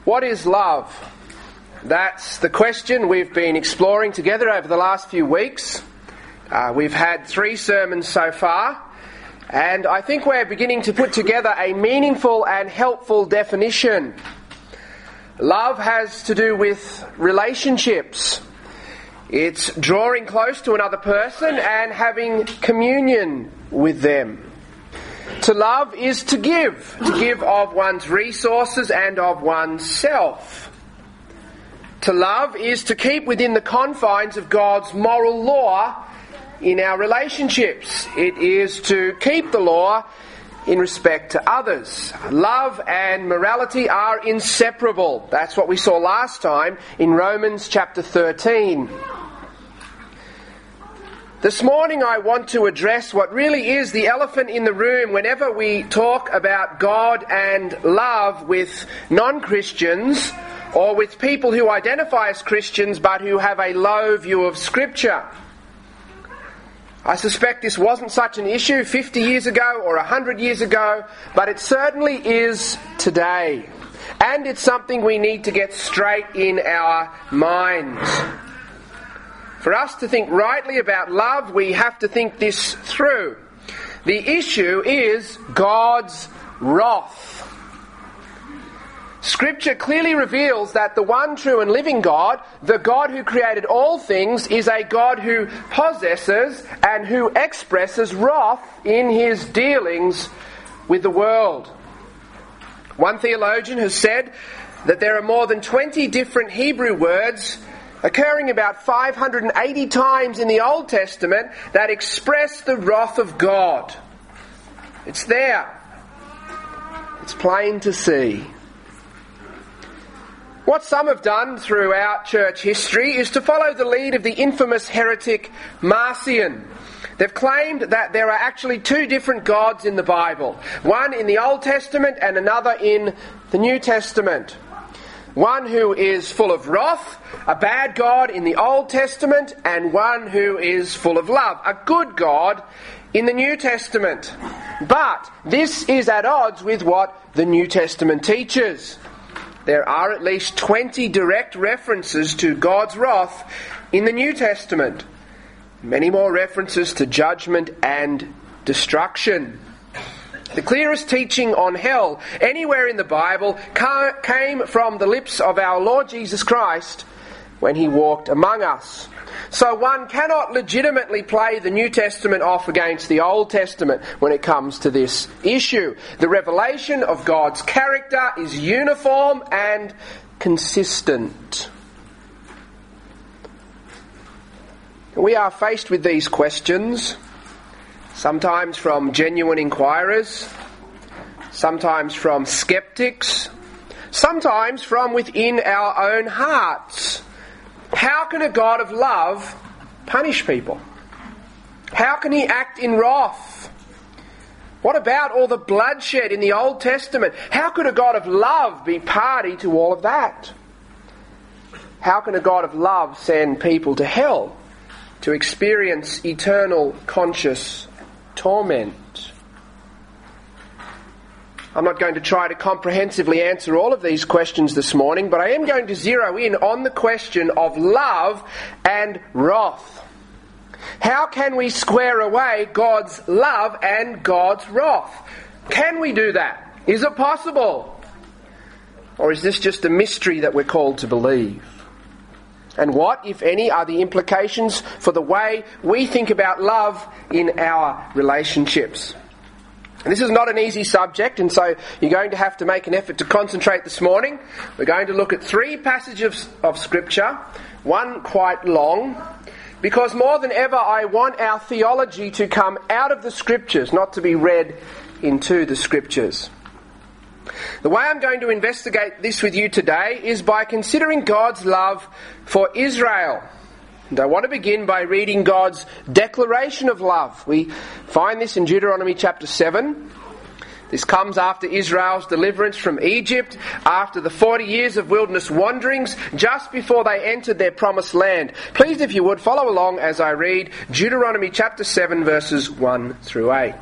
What is love? That's the question we've been exploring together over the last few weeks. We've had 3 sermons so far, and I think we're beginning to put together a meaningful and helpful definition. Love has to do with relationships. It's drawing close to another person and having communion with them. To love is to give of one's resources and of oneself. To love is to keep within the confines of God's moral law in our relationships. It is to keep the law in respect to others. Love and morality are inseparable. That's what we saw last time in Romans chapter 13. This morning I want to address what really is the elephant in the room whenever we talk about God and love with non-Christians or with people who identify as Christians but who have a low view of Scripture. I suspect this wasn't such an issue 50 years ago or 100 years ago, but it certainly is today. And it's something we need to get straight in our minds. For us to think rightly about love, we have to think this through. The issue is God's wrath. Scripture clearly reveals that the one true and living God, the God who created all things, is a God who possesses and who expresses wrath in his dealings with the world. One theologian has said that there are more than 20 different Hebrew words occurring about 580 times in the Old Testament that express the wrath of God. It's there. It's plain to see. What some have done throughout church history is to follow the lead of the infamous heretic Marcion. They've claimed that there are actually 2 different gods in the Bible. One in the Old Testament and another in the New Testament. One who is full of wrath, a bad God in the Old Testament, and one who is full of love, a good God in the New Testament. But this is at odds with what the New Testament teaches. There are at least 20 direct references to God's wrath in the New Testament. Many more references to judgment and destruction. The clearest teaching on hell anywhere in the Bible came from the lips of our Lord Jesus Christ when he walked among us. So one cannot legitimately play the New Testament off against the Old Testament when it comes to this issue. The revelation of God's character is uniform and consistent. We are faced with these questions, sometimes from genuine inquirers, sometimes from skeptics, sometimes from within our own hearts. How can a God of love punish people? How can he act in wrath? What about all the bloodshed in the Old Testament? How could a God of love be party to all of that? How can a God of love send people to hell to experience eternal conscious torment? I'm not going to try to comprehensively answer all of these questions this morning, but I am going to zero in on the question of love and wrath. How can we square away God's love and God's wrath? Can we do that? Is it possible? Or is this just a mystery that we're called to believe? And what, if any, are the implications for the way we think about love in our relationships? And this is not an easy subject, and so you're going to have to make an effort to concentrate this morning. We're going to look at 3 passages of Scripture, one quite long, because more than ever I want our theology to come out of the Scriptures, not to be read into the Scriptures. The way I'm going to investigate this with you today is by considering God's love for Israel. And I want to begin by reading God's declaration of love. We find this in Deuteronomy chapter 7. This comes after Israel's deliverance from Egypt, after the 40 years of wilderness wanderings, just before they entered their promised land. Please, if you would, follow along as I read Deuteronomy chapter 7, verses 1 through 8.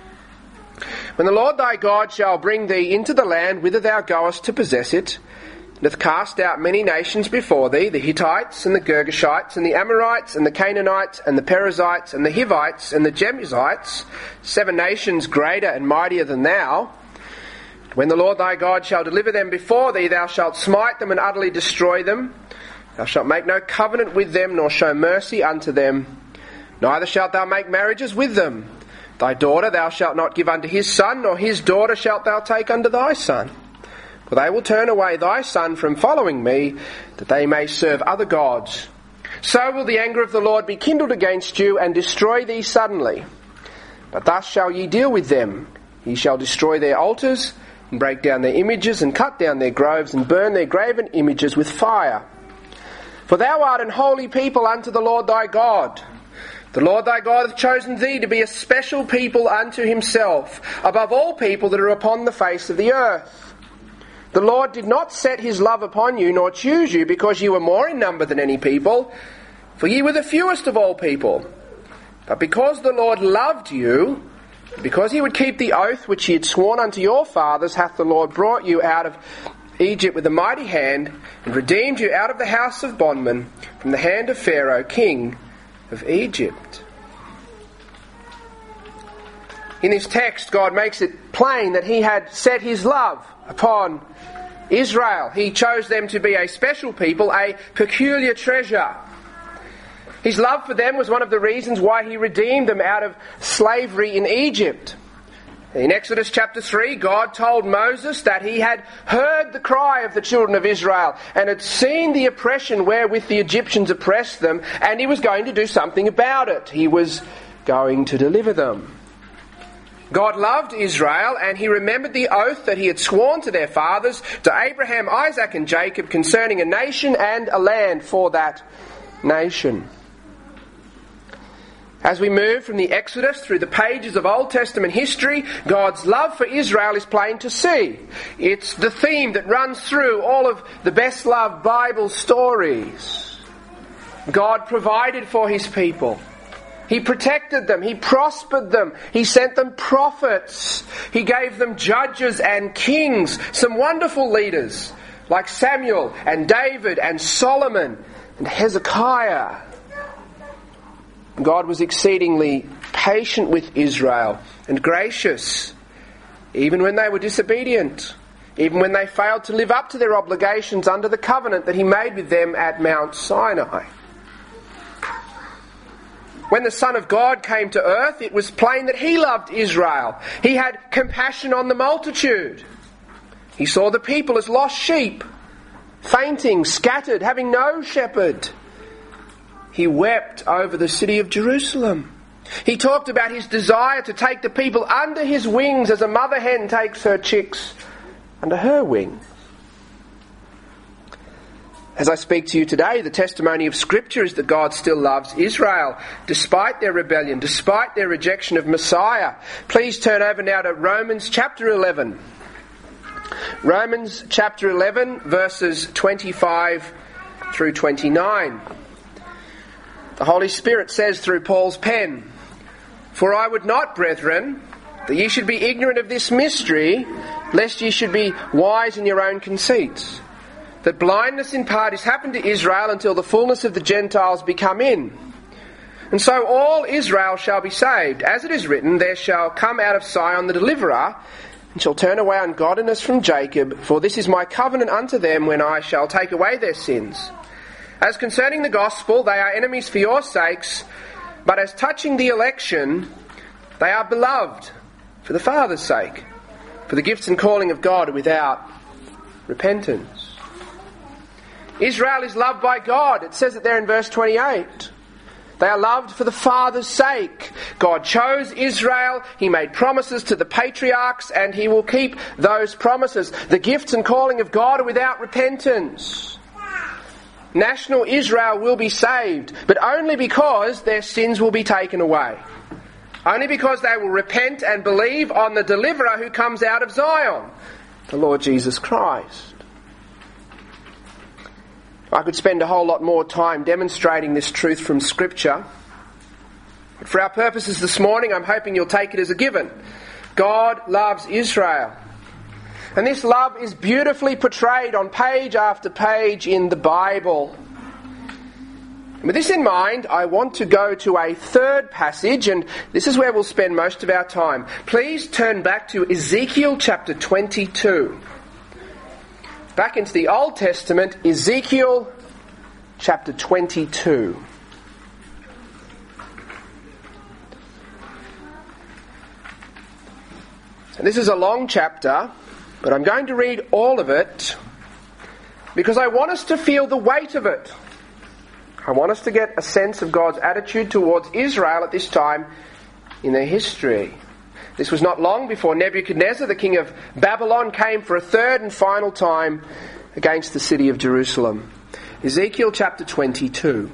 When the Lord thy God shall bring thee into the land whither thou goest to possess it, and hath cast out many nations before thee, the Hittites, and the Girgashites, and the Amorites, and the Canaanites, and the Perizzites, and the Hivites, and the Jebusites, 7 nations greater and mightier than thou. When the Lord thy God shall deliver them before thee, thou shalt smite them and utterly destroy them. Thou shalt make no covenant with them, nor show mercy unto them. Neither shalt thou make marriages with them. Thy daughter thou shalt not give unto his son, nor his daughter shalt thou take unto thy son. For they will turn away thy son from following me, that they may serve other gods. So will the anger of the Lord be kindled against you, and destroy thee suddenly. But thus shall ye deal with them. Ye shall destroy their altars, and break down their images, and cut down their groves, and burn their graven images with fire. For thou art an holy people unto the Lord thy God. The Lord thy God hath chosen thee to be a special people unto himself, above all people that are upon the face of the earth. The Lord did not set his love upon you, nor choose you, because ye were more in number than any people, for ye were the fewest of all people. But because the Lord loved you, because he would keep the oath which he had sworn unto your fathers, hath the Lord brought you out of Egypt with a mighty hand, and redeemed you out of the house of bondmen, from the hand of Pharaoh, king of Egypt. In this text, God makes it plain that he had set his love upon Israel. He chose them to be a special people, a peculiar treasure. His love for them was one of the reasons why he redeemed them out of slavery in Egypt. In Exodus chapter 3, God told Moses that he had heard the cry of the children of Israel and had seen the oppression wherewith the Egyptians oppressed them, and he was going to do something about it. He was going to deliver them. God loved Israel, and he remembered the oath that he had sworn to their fathers, to Abraham, Isaac, and Jacob, concerning a nation and a land for that nation. As we move from the Exodus through the pages of Old Testament history, God's love for Israel is plain to see. It's the theme that runs through all of the best-loved Bible stories. God provided for his people. He protected them. He prospered them. He sent them prophets. He gave them judges and kings, some wonderful leaders like Samuel and David and Solomon and Hezekiah. God was exceedingly patient with Israel and gracious, even when they were disobedient, even when they failed to live up to their obligations under the covenant that he made with them at Mount Sinai. When the Son of God came to earth, it was plain that he loved Israel. He had compassion on the multitude. He saw the people as lost sheep, fainting, scattered, having no shepherd. He wept over the city of Jerusalem. He talked about his desire to take the people under his wings as a mother hen takes her chicks under her wings. As I speak to you today, the testimony of Scripture is that God still loves Israel, despite their rebellion, despite their rejection of Messiah. Please turn over now to Romans chapter 11. Romans chapter 11, verses 25 through 29. The Holy Spirit says through Paul's pen, "For I would not, brethren, that ye should be ignorant of this mystery, lest ye should be wise in your own conceits, that blindness in part is happened to Israel until the fullness of the Gentiles be come in. And so all Israel shall be saved. As it is written, there shall come out of Sion the deliverer, and shall turn away ungodliness from Jacob, for this is my covenant unto them when I shall take away their sins. As concerning the gospel, they are enemies for your sakes, but as touching the election, they are beloved for the Father's sake. For the gifts and calling of God are without repentance." Israel is loved by God. It says it there in verse 28. They are loved for the Father's sake. God chose Israel. He made promises to the patriarchs, and he will keep those promises. The gifts and calling of God are without repentance. National Israel will be saved, but only because their sins will be taken away. Only because they will repent and believe on the deliverer who comes out of Zion, the Lord Jesus Christ. I could spend a whole lot more time demonstrating this truth from Scripture, but for our purposes this morning, I'm hoping you'll take it as a given. God loves Israel. And this love is beautifully portrayed on page after page in the Bible. With this in mind, I want to go to a third passage, and this is where we'll spend most of our time. Please turn back to Ezekiel chapter 22. Back into the Old Testament, Ezekiel chapter 22. And this is a long chapter, but I'm going to read all of it because I want us to feel the weight of it. I want us to get a sense of God's attitude towards Israel at this time in their history. This was not long before Nebuchadnezzar, the king of Babylon, came for a third and final time against the city of Jerusalem. Ezekiel chapter 22.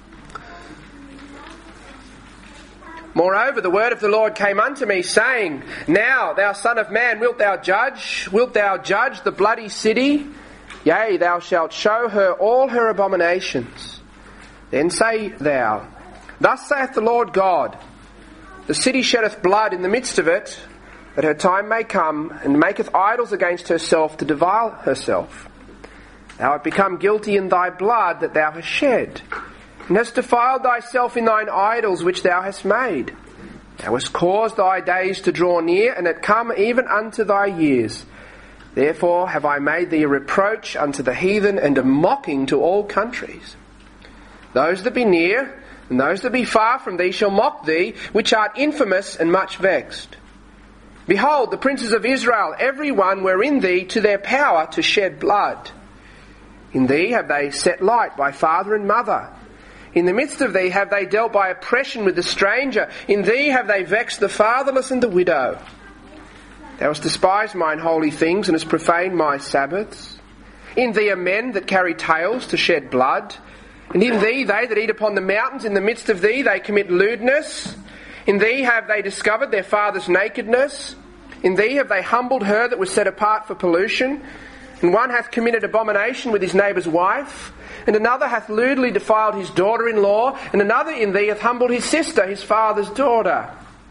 Moreover, the word of the Lord came unto me, saying, Now, thou son of man, wilt thou judge the bloody city? Yea, thou shalt show her all her abominations. Then say thou, Thus saith the Lord God, The city sheddeth blood in the midst of it, that her time may come, and maketh idols against herself to defile herself. Thou art become guilty in thy blood that thou hast shed, and hast defiled thyself in thine idols which thou hast made. Thou hast caused thy days to draw near, and it come even unto thy years. Therefore have I made thee a reproach unto the heathen, and a mocking to all countries. Those that be near, and those that be far from thee shall mock thee, which art infamous and much vexed. Behold, the princes of Israel, every one were in thee to their power to shed blood. In thee have they set light by father and mother. In the midst of thee have they dealt by oppression with the stranger. In thee have they vexed the fatherless and the widow. Thou hast despised mine holy things, and hast profaned my Sabbaths. In thee are men that carry tales to shed blood. And in thee they that eat upon the mountains, in the midst of thee they commit lewdness. In thee have they discovered their father's nakedness. In thee have they humbled her that was set apart for pollution. And one hath committed abomination with his neighbour's wife. And another hath lewdly defiled his daughter-in-law. And another in thee hath humbled his sister, his father's daughter.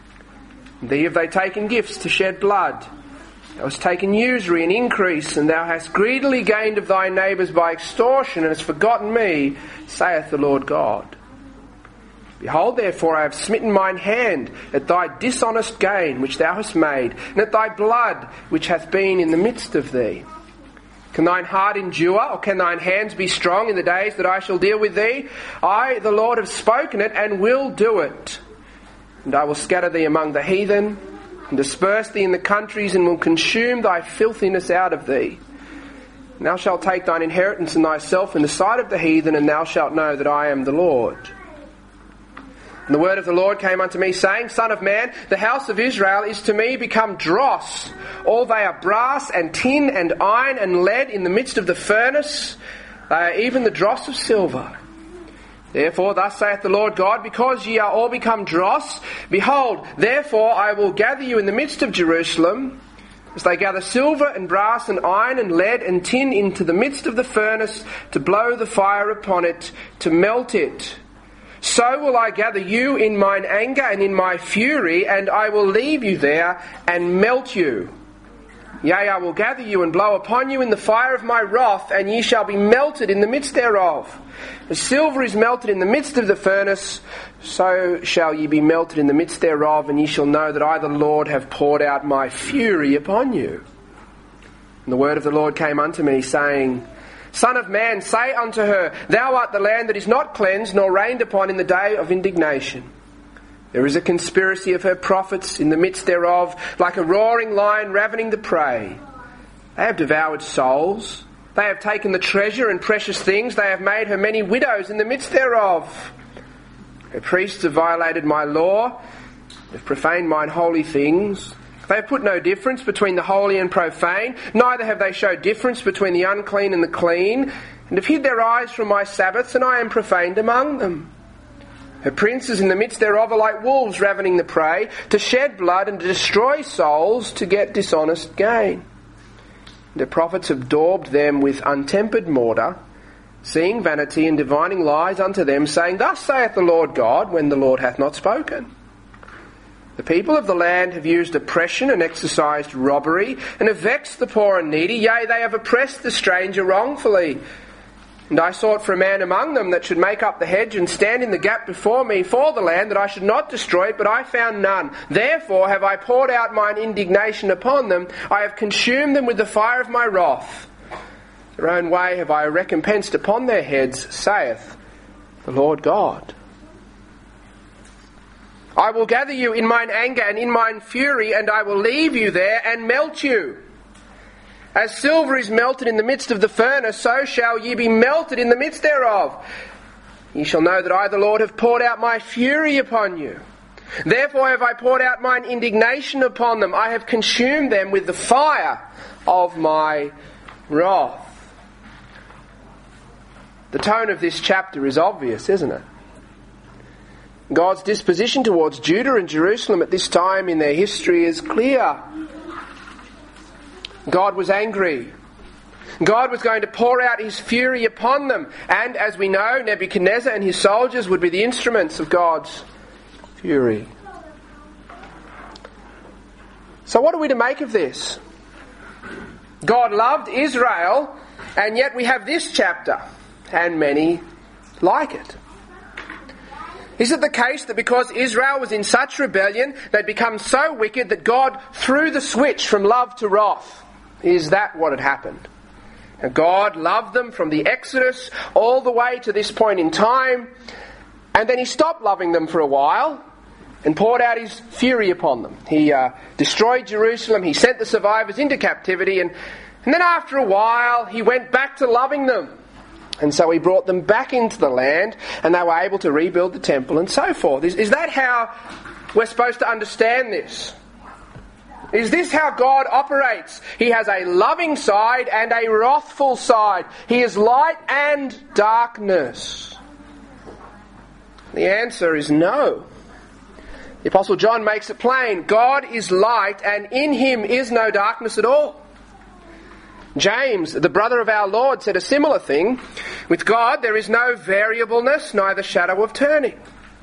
In thee have they taken gifts to shed blood. Thou hast taken usury and increase, and thou hast greedily gained of thy neighbours by extortion, and hast forgotten me, saith the Lord God. Behold, therefore, I have smitten mine hand at thy dishonest gain which thou hast made, and at thy blood which hath been in the midst of thee. Can thine heart endure, or can thine hands be strong in the days that I shall deal with thee? I, the Lord, have spoken it, and will do it. And I will scatter thee among the heathen, and disperse thee in the countries, and will consume thy filthiness out of thee. And thou shalt take thine inheritance in thyself in the sight of the heathen, and thou shalt know that I am the Lord. And the word of the Lord came unto me, saying, Son of man, the house of Israel is to me become dross. All they are brass and tin and iron and lead in the midst of the furnace. They are even the dross of silver. Therefore, thus saith the Lord God, because ye are all become dross, behold, therefore I will gather you in the midst of Jerusalem, as they gather silver and brass and iron and lead and tin into the midst of the furnace, to blow the fire upon it, to melt it. So will I gather you in mine anger and in my fury, and I will leave you there and melt you. Yea, I will gather you and blow upon you in the fire of my wrath, and ye shall be melted in the midst thereof. As silver is melted in the midst of the furnace, so shall ye be melted in the midst thereof, and ye shall know that I, the Lord, have poured out my fury upon you. And the word of the Lord came unto me, saying, Son of man, say unto her, Thou art the land that is not cleansed, nor rained upon in the day of indignation. There is a conspiracy of her prophets in the midst thereof, like a roaring lion ravening the prey. They have devoured souls. They have taken the treasure and precious things. They have made her many widows in the midst thereof. Her priests have violated my law. They have profaned mine holy things. They have put no difference between the holy and profane, neither have they showed difference between the unclean and the clean, and have hid their eyes from my Sabbaths, and I am profaned among them. Her princes in the midst thereof are like wolves ravening the prey, to shed blood and to destroy souls, to get dishonest gain. And the prophets have daubed them with untempered mortar, seeing vanity and divining lies unto them, saying, Thus saith the Lord God, when the Lord hath not spoken. The people of the land have used oppression and exercised robbery, and have vexed the poor and needy. Yea, they have oppressed the stranger wrongfully. And I sought for a man among them that should make up the hedge and stand in the gap before me for the land, that I should not destroy it, but I found none. Therefore have I poured out mine indignation upon them. I have consumed them with the fire of my wrath. Their own way have I recompensed upon their heads, saith the Lord God. I will gather you in mine anger and in mine fury, and I will leave you there and melt you. As silver is melted in the midst of the furnace, so shall ye be melted in the midst thereof. Ye shall know that I, the Lord, have poured out my fury upon you. Therefore have I poured out mine indignation upon them. I have consumed them with the fire of my wrath. The tone of this chapter is obvious, isn't it? God's disposition towards Judah and Jerusalem at this time in their history is clear. God was angry. God was going to pour out his fury upon them. And as we know, Nebuchadnezzar and his soldiers would be the instruments of God's fury. So what are we to make of this? God loved Israel, and yet we have this chapter, and many like it. Is it the case that because Israel was in such rebellion, they'd become so wicked that God threw the switch from love to wrath? Is that what had happened? And God loved them from the Exodus all the way to this point in time, and then he stopped loving them for a while and poured out his fury upon them. He destroyed Jerusalem, he sent the survivors into captivity, and then after a while he went back to loving them. And so he brought them back into the land, and they were able to rebuild the temple and so forth. Is that how we're supposed to understand this? Is this how God operates? He has a loving side and a wrathful side. He is light and darkness. The answer is no. The Apostle John makes it plain. God is light, and in him is no darkness at all. James, the brother of our Lord, said a similar thing. With God there is no variableness, neither shadow of turning.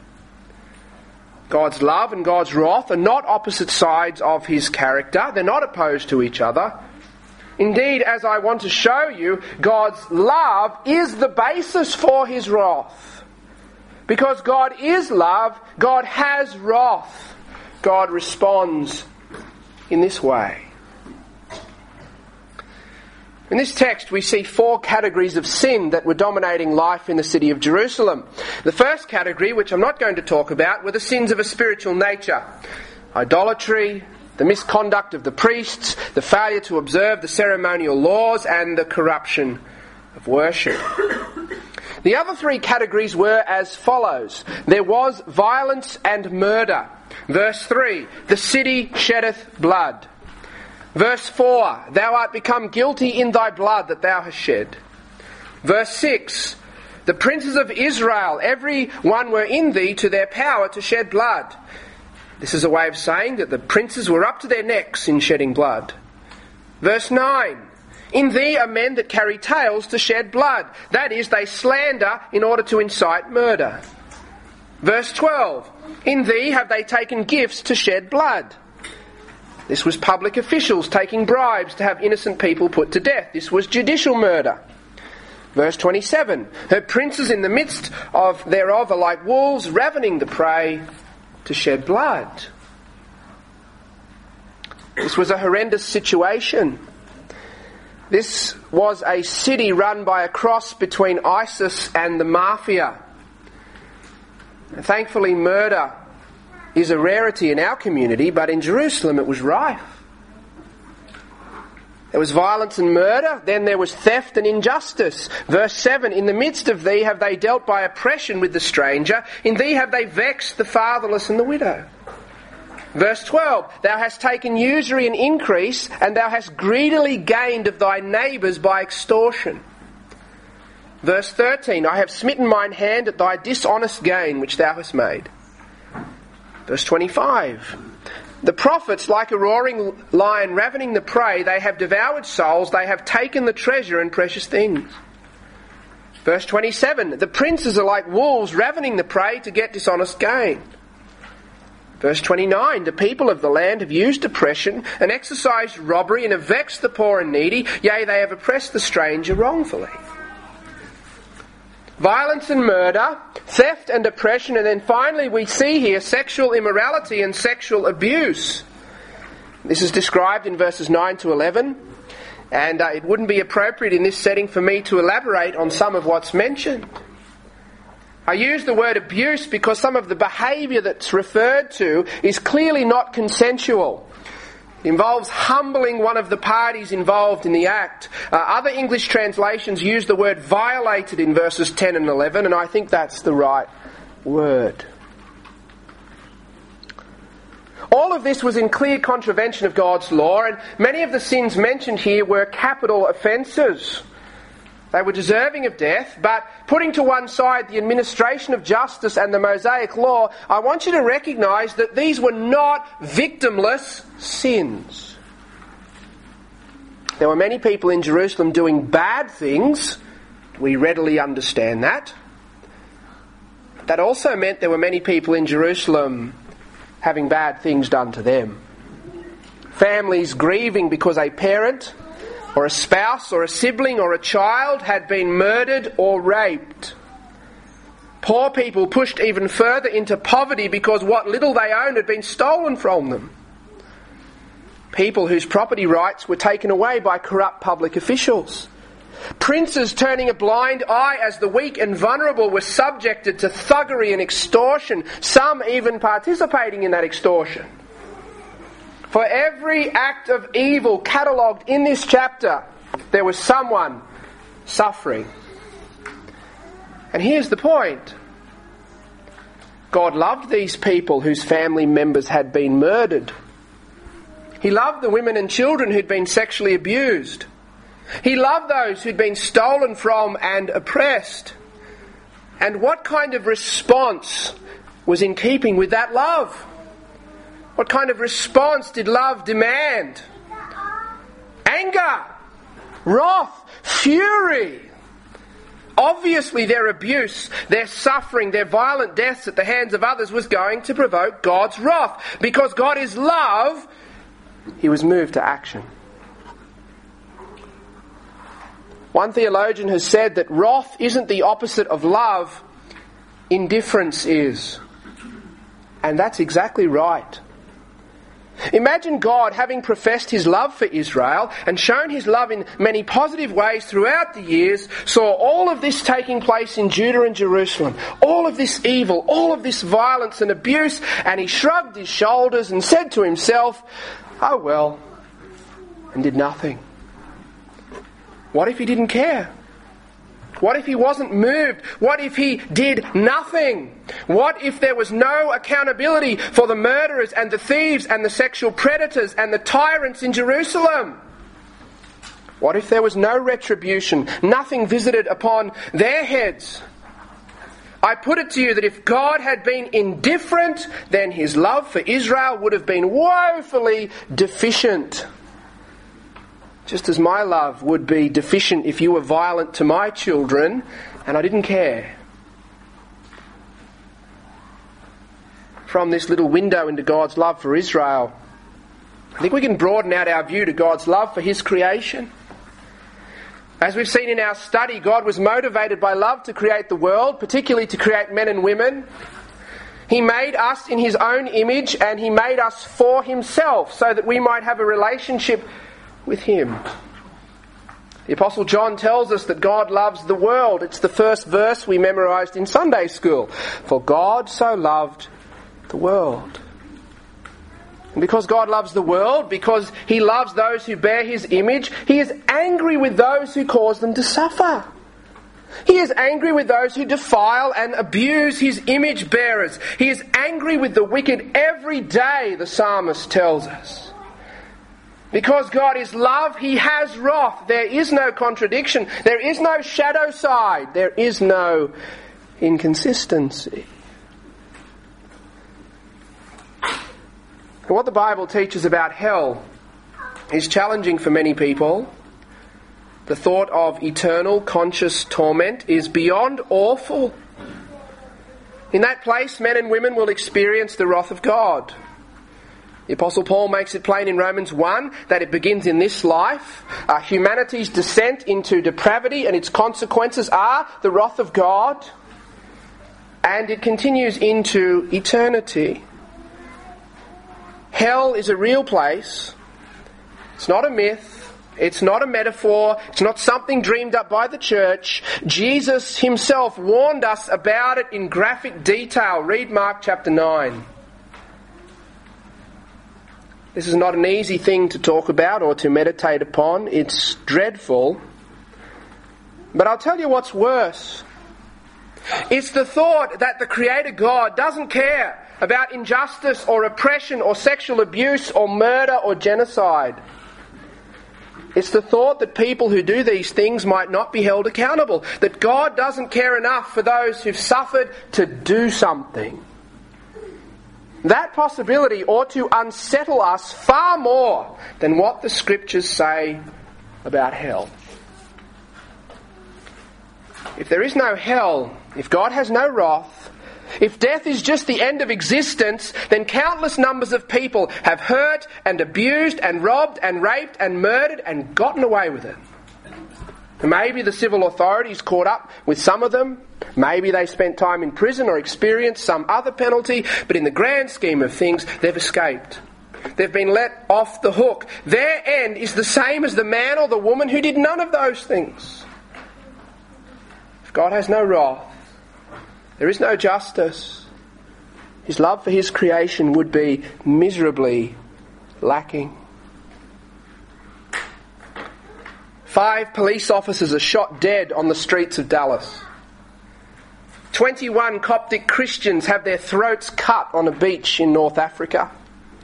God's love and God's wrath are not opposite sides of his character. They're not opposed to each other. Indeed, as I want to show you, God's love is the basis for his wrath. Because God is love, God has wrath. God responds in this way. In this text we see 4 categories of sin that were dominating life in the city of Jerusalem. The first category, which I'm not going to talk about, were the sins of a spiritual nature. Idolatry, the misconduct of the priests, the failure to observe the ceremonial laws, and the corruption of worship. The other 3 categories were as follows. There was violence and murder. Verse 3, the city sheddeth blood. Verse 4, thou art become guilty in thy blood that thou hast shed. Verse 6, the princes of Israel, every one were in thee to their power to shed blood. This is a way of saying that the princes were up to their necks in shedding blood. Verse 9, in thee are men that carry tales to shed blood. That is, they slander in order to incite murder. Verse 12, in thee have they taken gifts to shed blood. This was public officials taking bribes to have innocent people put to death. This was judicial murder. Verse 27, her princes in the midst of thereof are like wolves ravening the prey to shed blood. This was a horrendous situation. This was a city run by a cross between ISIS and the mafia. Thankfully, murder is a rarity in our community, but in Jerusalem it was rife. There was violence and murder, then there was theft and injustice. Verse 7, in the midst of thee have they dealt by oppression with the stranger, in thee have they vexed the fatherless and the widow. Verse 12, thou hast taken usury and increase, and thou hast greedily gained of thy neighbours by extortion. Verse 13, I have smitten mine hand at thy dishonest gain which thou hast made. Verse 25, the prophets, like a roaring lion ravening the prey, they have devoured souls, they have taken the treasure and precious things. Verse 27, the princes are like wolves ravening the prey to get dishonest gain. Verse 29, the people of the land have used oppression and exercised robbery and have vexed the poor and needy, yea, they have oppressed the stranger wrongfully. Violence and murder, theft and oppression, and then finally we see here sexual immorality and sexual abuse. This is described in verses 9 to 11, and it wouldn't be appropriate in this setting for me to elaborate on some of what's mentioned. I use the word abuse because some of the behaviour that's referred to is clearly not consensual. It involves humbling one of the parties involved in the act. Other English translations use the word violated in verses 10 and 11, and I think that's the right word. All of this was in clear contravention of God's law, and many of the sins mentioned here were capital offences. They were deserving of death, but putting to one side the administration of justice and the Mosaic law, I want you to recognise that these were not victimless sins. There were many people in Jerusalem doing bad things. We readily understand that. That also meant there were many people in Jerusalem having bad things done to them. Families grieving because a parent or a spouse or a sibling or a child had been murdered or raped. Poor people pushed even further into poverty because what little they owned had been stolen from them. People whose property rights were taken away by corrupt public officials. Princes turning a blind eye as the weak and vulnerable were subjected to thuggery and extortion, some even participating in that extortion. For every act of evil catalogued in this chapter, there was someone suffering. And here's the point. God loved these people whose family members had been murdered. He loved the women and children who'd been sexually abused. He loved those who'd been stolen from and oppressed. And what kind of response was in keeping with that love? What kind of response did love demand? Anger, wrath, fury. Obviously their abuse, their suffering, their violent deaths at the hands of others was going to provoke God's wrath. Because God is love, He was moved to action. One theologian has said that wrath isn't the opposite of love, indifference is. And that's exactly right. Imagine God, having professed His love for Israel and shown His love in many positive ways throughout the years, saw all of this taking place in Judah and Jerusalem, all of this evil, all of this violence and abuse, and He shrugged His shoulders and said to Himself, "Oh well," and did nothing. What if He didn't care? What if He wasn't moved? What if He did nothing? What if there was no accountability for the murderers and the thieves and the sexual predators and the tyrants in Jerusalem? What if there was no retribution, nothing visited upon their heads? I put it to you that if God had been indifferent, then His love for Israel would have been woefully deficient. Just as my love would be deficient if you were violent to my children and I didn't care. From this little window into God's love for Israel, I think we can broaden out our view to God's love for His creation. As we've seen in our study, God was motivated by love to create the world, particularly to create men and women. He made us in His own image and He made us for Himself so that we might have a relationship with Him. The Apostle John tells us that God loves the world. It's the first verse we memorised in Sunday school. For God so loved the world. And because God loves the world, because He loves those who bear His image, He is angry with those who cause them to suffer. He is angry with those who defile and abuse His image bearers. He is angry with the wicked every day, the psalmist tells us. Because God is love, He has wrath. There is no contradiction. There is no shadow side. There is no inconsistency. And what the Bible teaches about hell is challenging for many people. The thought of eternal conscious torment is beyond awful. In that place, men and women will experience the wrath of God. The Apostle Paul makes it plain in Romans 1 that it begins in this life. Humanity's descent into depravity and its consequences are the wrath of God. And it continues into eternity. Hell is a real place. It's not a myth. It's not a metaphor. It's not something dreamed up by the church. Jesus himself warned us about it in graphic detail. Read Mark chapter 9. This is not an easy thing to talk about or to meditate upon. It's dreadful. But I'll tell you what's worse. It's the thought that the Creator God doesn't care about injustice or oppression or sexual abuse or murder or genocide. It's the thought that people who do these things might not be held accountable. That God doesn't care enough for those who've suffered to do something. That possibility ought to unsettle us far more than what the Scriptures say about hell. If there is no hell, if God has no wrath, if death is just the end of existence, then countless numbers of people have hurt and abused and robbed and raped and murdered and gotten away with it. Maybe the civil authorities caught up with some of them. Maybe they spent time in prison or experienced some other penalty. But in the grand scheme of things, they've escaped. They've been let off the hook. Their end is the same as the man or the woman who did none of those things. If God has no wrath, there is no justice. His love for his creation would be miserably lacking. 5 police officers are shot dead on the streets of Dallas. 21 Coptic Christians have their throats cut on a beach in North Africa.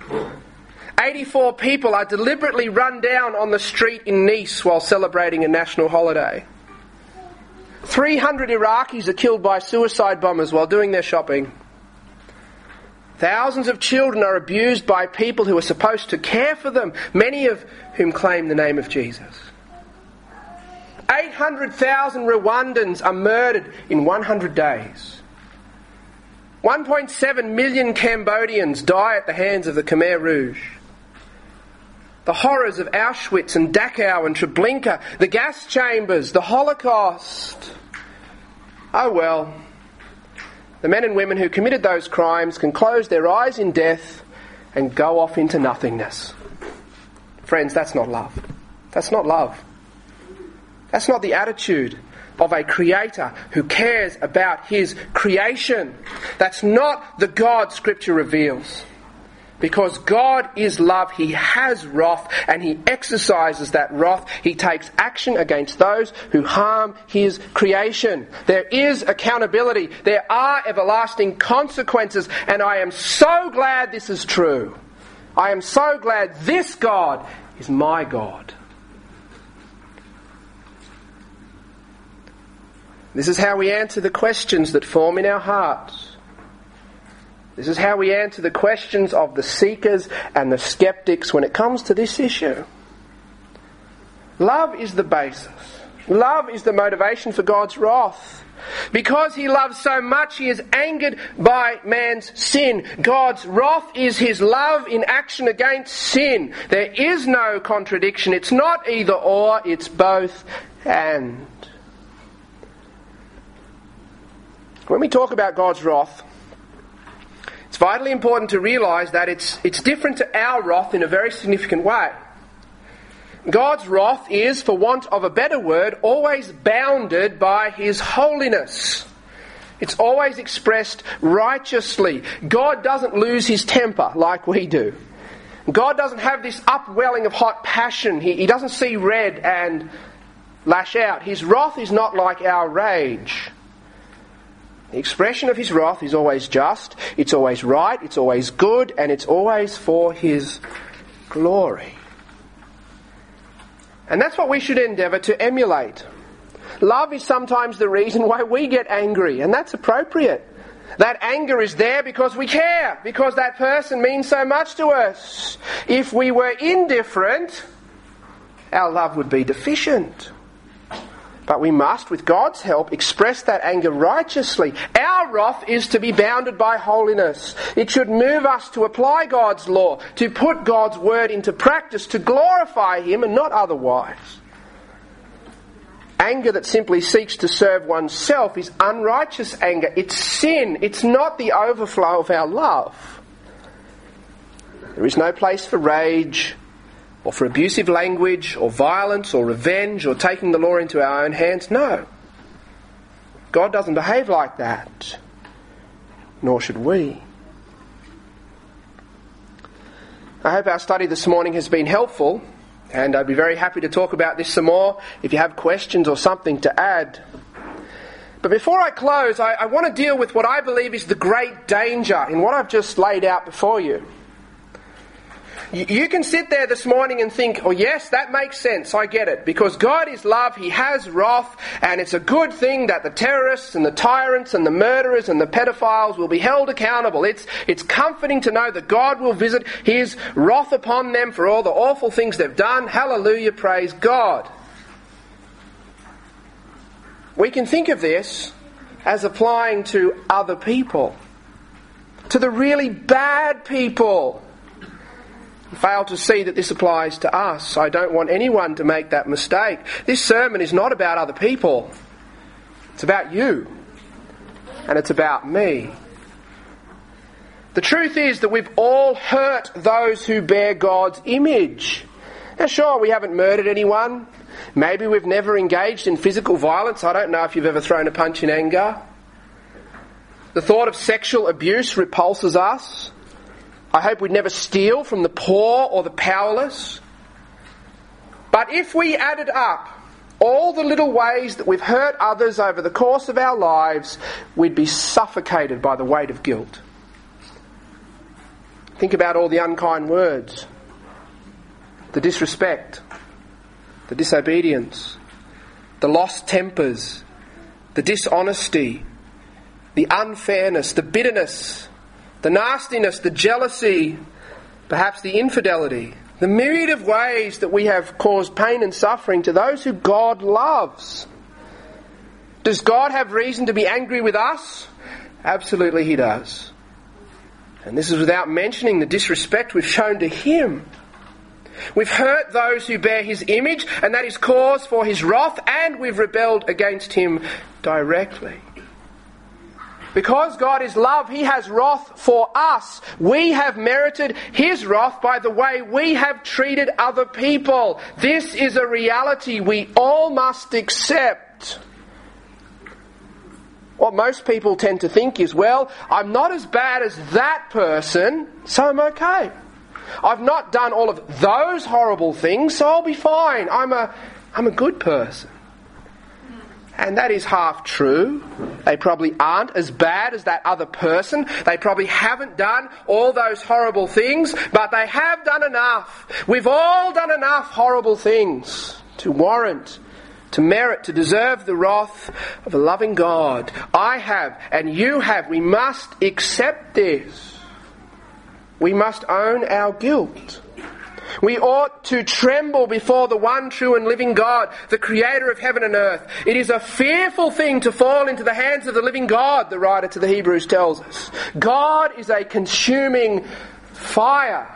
84 people are deliberately run down on the street in Nice while celebrating a national holiday. 300 Iraqis are killed by suicide bombers while doing their shopping. Thousands of children are abused by people who are supposed to care for them, many of whom claim the name of Jesus. 800,000 Rwandans are murdered in 100 days. 1.7 million Cambodians die at the hands of the Khmer Rouge. The horrors of Auschwitz and Dachau and Treblinka, the gas chambers, the Holocaust. Oh well, the men and women who committed those crimes can close their eyes in death and go off into nothingness. Friends, that's not love. That's not love. That's not the attitude of a creator who cares about his creation. That's not the God Scripture reveals. Because God is love, he has wrath, and he exercises that wrath. He takes action against those who harm his creation. There is accountability. There are everlasting consequences, and I am so glad this is true. I am so glad this God is my God. This is how we answer the questions that form in our hearts. This is how we answer the questions of the seekers and the skeptics when it comes to this issue. Love is the basis. Love is the motivation for God's wrath. Because he loves so much, he is angered by man's sin. God's wrath is his love in action against sin. There is no contradiction. It's not either or, it's both and. When we talk about God's wrath, it's vitally important to realise that it's different to our wrath in a very significant way. God's wrath is, for want of a better word, always bounded by his holiness. It's always expressed righteously. God doesn't lose his temper like we do. God doesn't have this upwelling of hot passion. He doesn't see red and lash out. His wrath is not like our rage. The expression of his wrath is always just, it's always right, it's always good, and it's always for his glory. And that's what we should endeavour to emulate. Love is sometimes the reason why we get angry, and that's appropriate. That anger is there because we care, because that person means so much to us. If we were indifferent, our love would be deficient. But we must, with God's help, express that anger righteously. Our wrath is to be bounded by holiness. It should move us to apply God's law, to put God's word into practice, to glorify Him and not otherwise. Anger that simply seeks to serve oneself is unrighteous anger. It's sin. It's not the overflow of our love. There is no place for rage, or for abusive language, or violence, or revenge, or taking the law into our own hands. No. God doesn't behave like that. Nor should we. I hope our study this morning has been helpful, and I'd be very happy to talk about this some more if you have questions or something to add. But before I close, I want to deal with what I believe is the great danger in what I've just laid out before you. You can sit there this morning and think, oh yes, that makes sense, I get it. Because God is love, He has wrath, and it's a good thing that the terrorists and the tyrants and the murderers and the pedophiles will be held accountable. It's comforting to know that God will visit His wrath upon them for all the awful things they've done. Hallelujah, praise God. We can think of this as applying to other people, to the really bad people. Fail to see that this applies to us. I don't want anyone to make that mistake. This sermon is not about other people. It's about you. And it's about me. The truth is that we've all hurt those who bear God's image. Now sure, we haven't murdered anyone. Maybe we've never engaged in physical violence. I don't know if you've ever thrown a punch in anger. The thought of sexual abuse repulses us. I hope we'd never steal from the poor or the powerless. But if we added up all the little ways that we've hurt others over the course of our lives, we'd be suffocated by the weight of guilt. Think about all the unkind words, the disrespect, the disobedience, the lost tempers, the dishonesty, the unfairness, the bitterness, the nastiness, the jealousy, perhaps the infidelity, the myriad of ways that we have caused pain and suffering to those who God loves. Does God have reason to be angry with us? Absolutely He does. And this is without mentioning the disrespect we've shown to Him. We've hurt those who bear His image, and that is cause for His wrath, and we've rebelled against Him directly. Because God is love, He has wrath for us. We have merited His wrath by the way we have treated other people. This is a reality we all must accept. What most people tend to think is, well, I'm not as bad as that person, so I'm okay. I've not done all of those horrible things, so I'll be fine. I'm a good person. And that is half true. They probably aren't as bad as that other person. They probably haven't done all those horrible things, but they have done enough. We've all done enough horrible things to warrant, to merit, to deserve the wrath of a loving God. I have, and you have. We must accept this. We must own our guilt. We ought to tremble before the one true and living God, the Creator of heaven and earth. It is a fearful thing to fall into the hands of the living God, the writer to the Hebrews tells us. God is a consuming fire.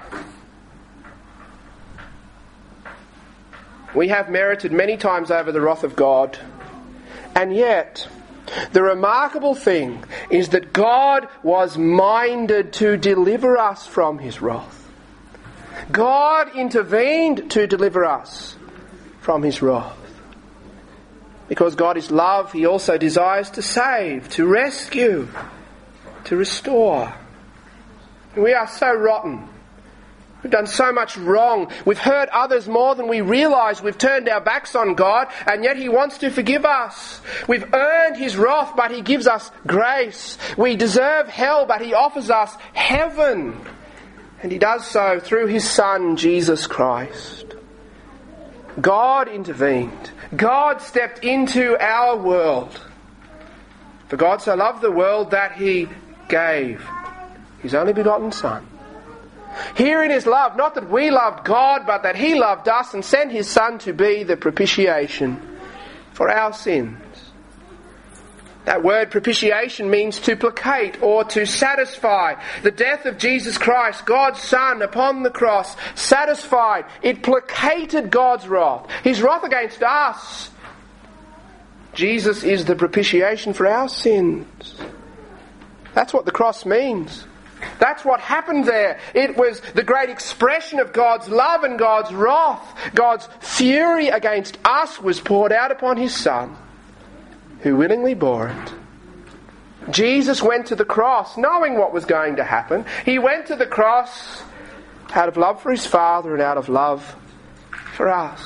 We have merited many times over the wrath of God, and yet the remarkable thing is that God was minded to deliver us from His wrath. God intervened to deliver us from His wrath. Because God is love, He also desires to save, to rescue, to restore. We are so rotten. We've done so much wrong. We've hurt others more than we realise. We've turned our backs on God, and yet He wants to forgive us. We've earned His wrath, but He gives us grace. We deserve hell, but He offers us heaven. And He does so through His Son, Jesus Christ. God intervened. God stepped into our world. For God so loved the world that He gave His only begotten Son. Herein is love, not that we loved God, but that He loved us and sent His Son to be the propitiation for our sins. That word propitiation means to placate or to satisfy. The death of Jesus Christ, God's Son, upon the cross, satisfied. It placated God's wrath. His wrath against us. Jesus is the propitiation for our sins. That's what the cross means. That's what happened there. It was the great expression of God's love and God's wrath. God's fury against us was poured out upon His Son, who willingly bore it. Jesus went to the cross knowing what was going to happen. He went to the cross out of love for His Father and out of love for us.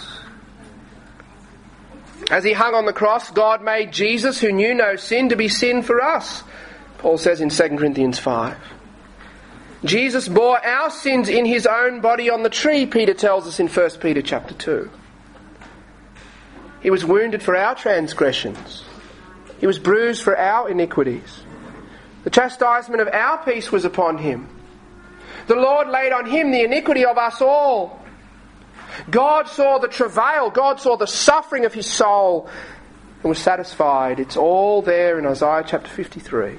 As He hung on the cross, God made Jesus, who knew no sin, to be sin for us. Paul says in 2 Corinthians 5. Jesus bore our sins in His own body on the tree, Peter tells us in 1 Peter chapter 2. He was wounded for our transgressions. He was bruised for our iniquities. The chastisement of our peace was upon Him. The Lord laid on Him the iniquity of us all. God saw the travail, God saw the suffering of His soul and was satisfied. It's all there in Isaiah chapter 53.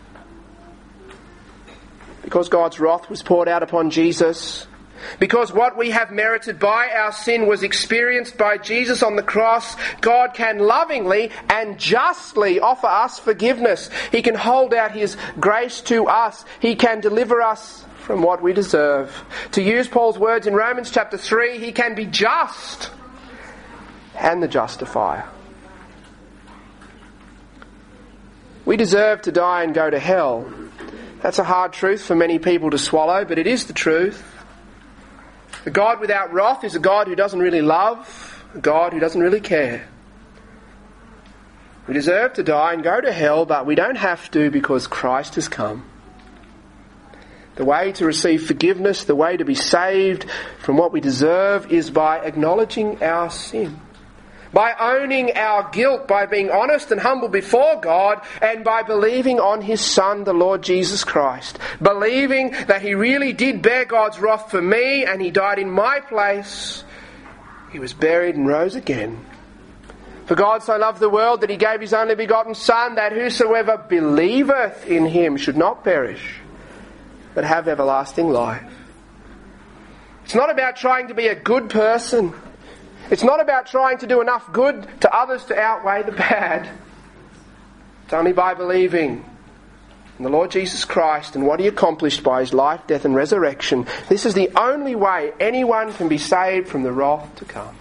Because God's wrath was poured out upon Jesus, because what we have merited by our sin was experienced by Jesus on the cross, God can lovingly and justly offer us forgiveness. He can hold out His grace to us. He can deliver us from what we deserve. To use Paul's words in Romans chapter 3, He can be just and the justifier. We deserve to die and go to hell. That's a hard truth for many people to swallow, but it is the truth. A God without wrath is a God who doesn't really love, a God who doesn't really care. We deserve to die and go to hell, but we don't have to because Christ has come. The way to receive forgiveness, the way to be saved from what we deserve is by acknowledging our sin. By owning our guilt, by being honest and humble before God, and by believing on His Son, the Lord Jesus Christ. Believing that He really did bear God's wrath for me and He died in my place. He was buried and rose again. For God so loved the world that He gave His only begotten Son, that whosoever believeth in Him should not perish, but have everlasting life. It's not about trying to be a good person. It's not about trying to do enough good to others to outweigh the bad. It's only by believing in the Lord Jesus Christ and what He accomplished by His life, death and resurrection. This is the only way anyone can be saved from the wrath to come.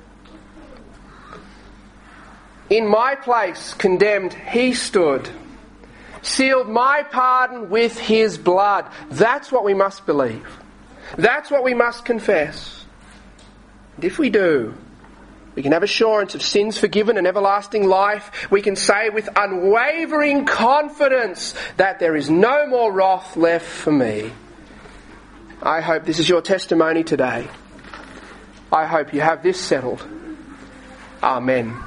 In my place, condemned, He stood, sealed my pardon with His blood. That's what we must believe. That's what we must confess. And if we do, we can have assurance of sins forgiven and everlasting life. We can say with unwavering confidence that there is no more wrath left for me. I hope this is your testimony today. I hope you have this settled. Amen.